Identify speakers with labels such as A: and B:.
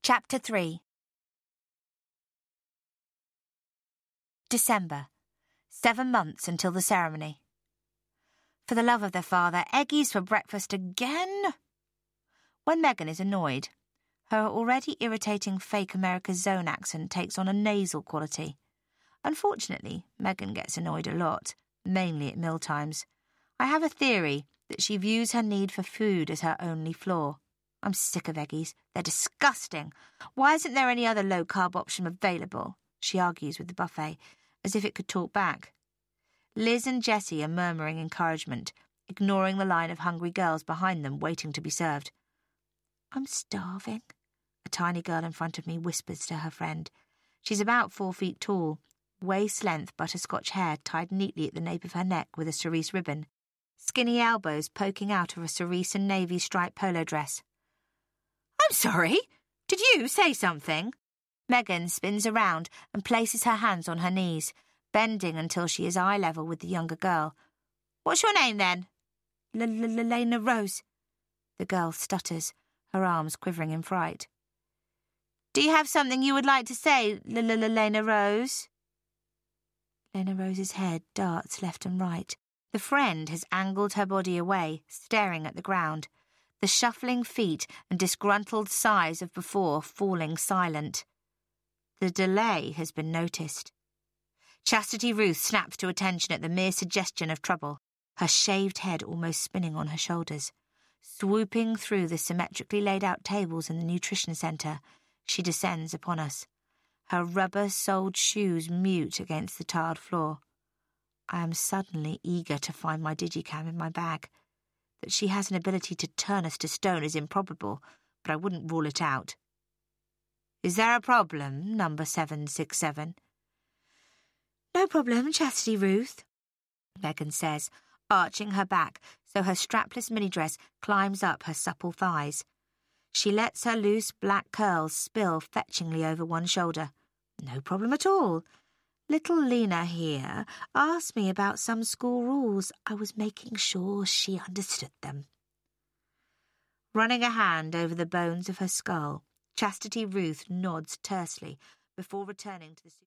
A: Chapter 3. December. 7 months until the ceremony. For the love of their father, eggies for breakfast again? When Megan is annoyed, her already irritating fake America Zone accent takes on a nasal quality. Unfortunately, Megan gets annoyed a lot, mainly at mealtimes. I have a theory that she views her need for food as her only flaw. I'm sick of eggies. They're disgusting. Why isn't there any other low-carb option available? She argues with the buffet, as if it could talk back. Liz and Jessie are murmuring encouragement, ignoring the line of hungry girls behind them waiting to be served. I'm starving, a tiny girl in front of me whispers to her friend. She's about 4 feet tall, waist-length butterscotch hair tied neatly at the nape of her neck with a cerise ribbon, skinny elbows poking out of a cerise and navy striped polo dress. I'm sorry, did you say something? Megan spins around and places her hands on her knees, bending until she is eye level with the younger girl. What's your name, then? Lena Rose. The girl stutters, her arms quivering in fright. Do you have something you would like to say, Lena Rose? Lena Rose's head darts left and right. The friend has angled her body away, staring at the ground, the shuffling feet and disgruntled sighs of before falling silent. The delay has been noticed. Chastity Ruth snaps to attention at the mere suggestion of trouble, her shaved head almost spinning on her shoulders. Swooping through the symmetrically laid-out tables in the nutrition centre, she descends upon us, her rubber-soled shoes mute against the tiled floor. I am suddenly eager to find my digicam in my bag. That she has an ability to turn us to stone is improbable, but I wouldn't rule it out. Is there a problem, number 767? No problem, Chastity Ruth, Megan says, arching her back so her strapless mini-dress climbs up her supple thighs. She lets her loose black curls spill fetchingly over one shoulder. No problem at all. Little Lena here asked me about some school rules. I was making sure she understood them. Running a hand over the bones of her skull, Chastity Ruth nods tersely before returning to the